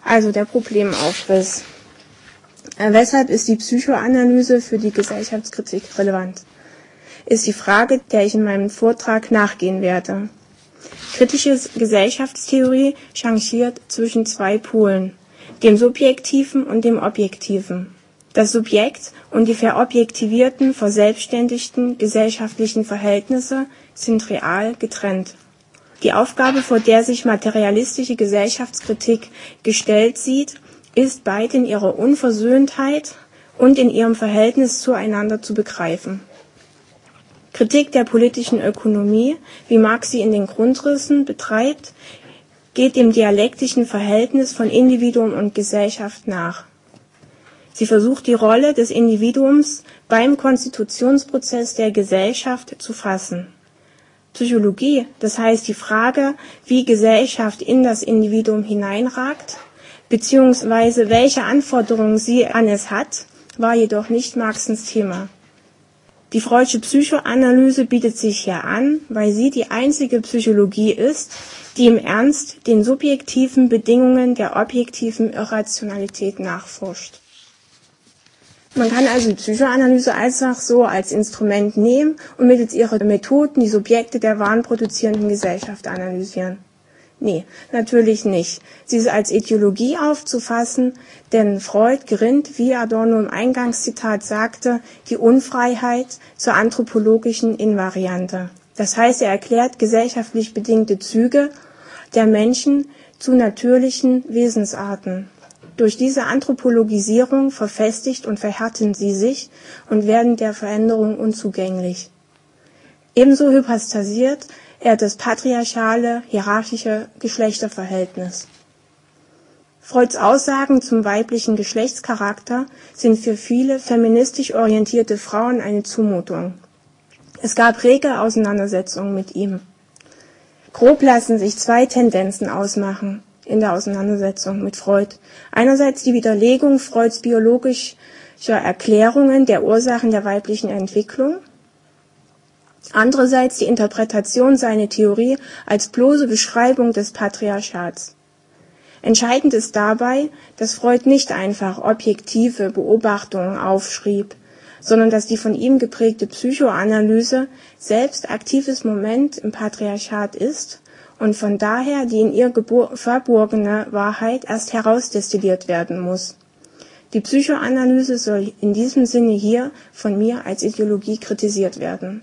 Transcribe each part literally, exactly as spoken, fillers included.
Also der Problemaufriss. Äh, weshalb ist die Psychoanalyse für die Gesellschaftskritik relevant? Ist die Frage, der ich in meinem Vortrag nachgehen werde. Kritische Gesellschaftstheorie changiert zwischen zwei Polen, dem Subjektiven und dem Objektiven. Das Subjekt und die verobjektivierten, verselbstständigten gesellschaftlichen Verhältnisse sind real getrennt. Die Aufgabe, vor der sich materialistische Gesellschaftskritik gestellt sieht, ist beide in ihrer Unversöhntheit und in ihrem Verhältnis zueinander zu begreifen. Kritik der politischen Ökonomie, wie Marx sie in den Grundrissen betreibt, geht dem dialektischen Verhältnis von Individuum und Gesellschaft nach. Sie versucht, die Rolle des Individuums beim Konstitutionsprozess der Gesellschaft zu fassen. Psychologie, das heißt die Frage, wie Gesellschaft in das Individuum hineinragt, beziehungsweise welche Anforderungen sie an es hat, war jedoch nicht Marxens Thema. Die Freudsche Psychoanalyse bietet sich hier an, weil sie die einzige Psychologie ist, die im Ernst den subjektiven Bedingungen der objektiven Irrationalität nachforscht. Man kann also die Psychoanalyse einfach so als Instrument nehmen und mittels ihrer Methoden die Subjekte der wahnproduzierenden Gesellschaft analysieren. Nee, natürlich nicht. Sie ist als Ideologie aufzufassen, denn Freud gerinnt, wie Adorno im Eingangszitat sagte, die Unfreiheit zur anthropologischen Invariante. Das heißt, er erklärt gesellschaftlich bedingte Züge der Menschen zu natürlichen Wesensarten. Durch diese Anthropologisierung verfestigt und verhärten sie sich und werden der Veränderung unzugänglich. Ebenso hypostasiert er das patriarchale, hierarchische Geschlechterverhältnis. Freuds Aussagen zum weiblichen Geschlechtscharakter sind für viele feministisch orientierte Frauen eine Zumutung. Es gab rege Auseinandersetzungen mit ihm. Grob lassen sich zwei Tendenzen ausmachen in der Auseinandersetzung mit Freud. Einerseits die Widerlegung Freuds biologischer Erklärungen der Ursachen der weiblichen Entwicklung. Andererseits die Interpretation seiner Theorie als bloße Beschreibung des Patriarchats. Entscheidend ist dabei, dass Freud nicht einfach objektive Beobachtungen aufschrieb, sondern dass die von ihm geprägte Psychoanalyse selbst aktives Moment im Patriarchat ist und von daher die in ihr verborgene Wahrheit erst herausdestilliert werden muss. Die Psychoanalyse soll in diesem Sinne hier von mir als Ideologie kritisiert werden.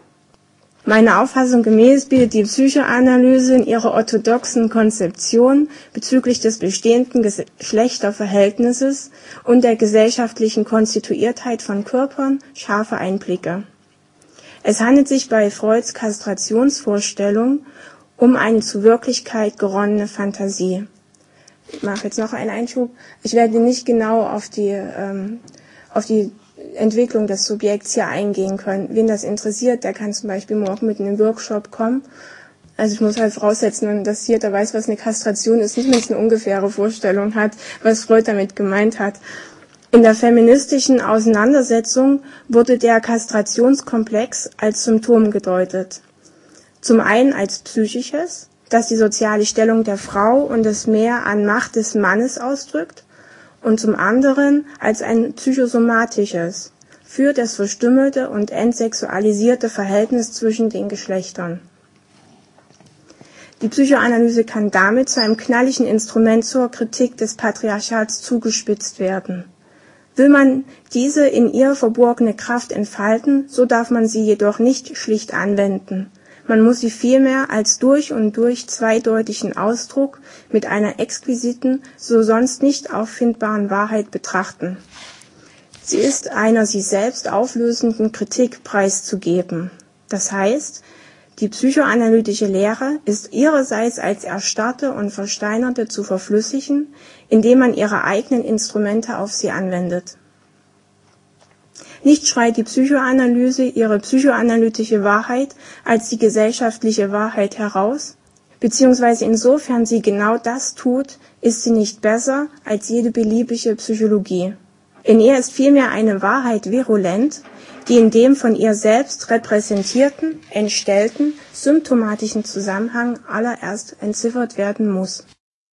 Meiner Auffassung gemäß bietet die Psychoanalyse in ihrer orthodoxen Konzeption bezüglich des bestehenden Geschlechterverhältnisses und der gesellschaftlichen Konstituiertheit von Körpern scharfe Einblicke. Es handelt sich bei Freuds Kastrationsvorstellung um eine zur Wirklichkeit geronnene Fantasie. Ich mache jetzt noch einen Einschub. Ich werde nicht genau auf die, ähm, auf die Entwicklung des Subjekts hier eingehen können. Wen das interessiert, der kann zum Beispiel morgen mit in den Workshop kommen. Also ich muss halt voraussetzen, dass jeder weiß, was eine Kastration ist, nicht mindestens eine ungefähre Vorstellung hat, was Freud damit gemeint hat. In der feministischen Auseinandersetzung wurde der Kastrationskomplex als Symptom gedeutet. Zum einen als psychisches, das die soziale Stellung der Frau und das Mehr an Macht des Mannes ausdrückt, und zum anderen als ein psychosomatisches, für das verstümmelte und entsexualisierte Verhältnis zwischen den Geschlechtern. Die Psychoanalyse kann damit zu einem knalligen Instrument zur Kritik des Patriarchats zugespitzt werden. Will man diese in ihr verborgene Kraft entfalten, so darf man sie jedoch nicht schlicht anwenden. Man muss sie vielmehr als durch und durch zweideutigen Ausdruck mit einer exquisiten, so sonst nicht auffindbaren Wahrheit betrachten. Sie ist einer sie selbst auflösenden Kritik preiszugeben. Das heißt, die psychoanalytische Lehre ist ihrerseits als erstarrte und versteinerte zu verflüssigen, indem man ihre eigenen Instrumente auf sie anwendet. Nicht schreit die Psychoanalyse ihre psychoanalytische Wahrheit als die gesellschaftliche Wahrheit heraus, beziehungsweise insofern sie genau das tut, ist sie nicht besser als jede beliebige Psychologie. In ihr ist vielmehr eine Wahrheit virulent, die in dem von ihr selbst repräsentierten, entstellten, symptomatischen Zusammenhang allererst entziffert werden muss.